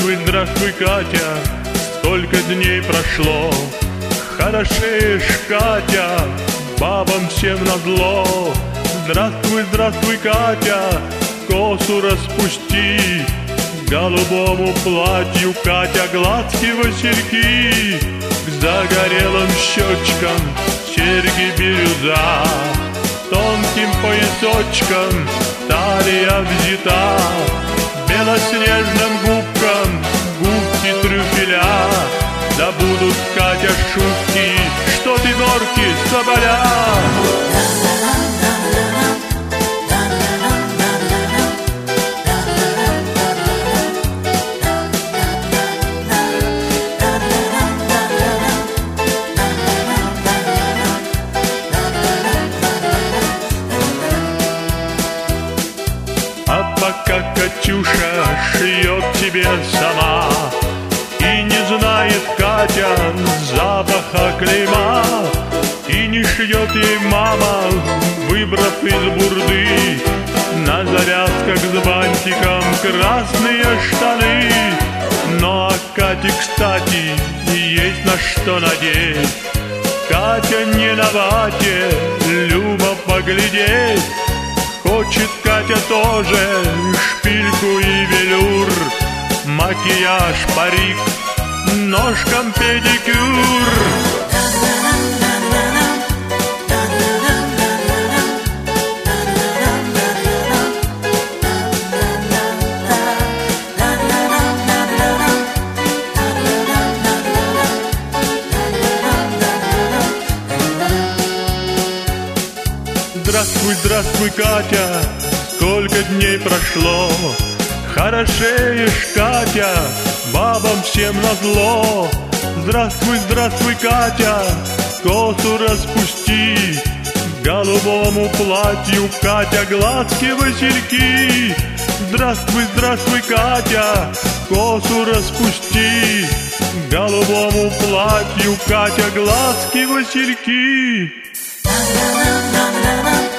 здравствуй, Катя, столько дней прошло. Хорошеешь, Катя, бабам всем назло. Здравствуй, здравствуй, Катя, косу распусти. Голубому платью, Катя, гладкие васильки. К загорелым щечкам серьги бирюза, тонким поясочком талия взята. Белоснежным губкам губки трюфеля. Да будут, Катя, шутки, что ты норки соболя. А пока Катюша шьет тебе сама и не знает, Катя, запаха клейма, и не шьет ей мама, выбрав из бурды на завязках с бантиком красные штаны. Но Кате, кстати, есть на что надеть. Катя не на вате, любо поглядеть. Хочет Катя тоже шпильку и велюр, макияж, парик, ножкам педикюр. Здравствуй, здравствуй, Катя, сколько дней прошло. Хорошеешь, Катя, бабам всем назло. Здравствуй, здравствуй, Катя, косу распусти. Голубому платью, Катя, гладкие васильки. Здравствуй, здравствуй, Катя, косу распусти. Голубому платью, Катя, гладкие васильки. Na na na na na na.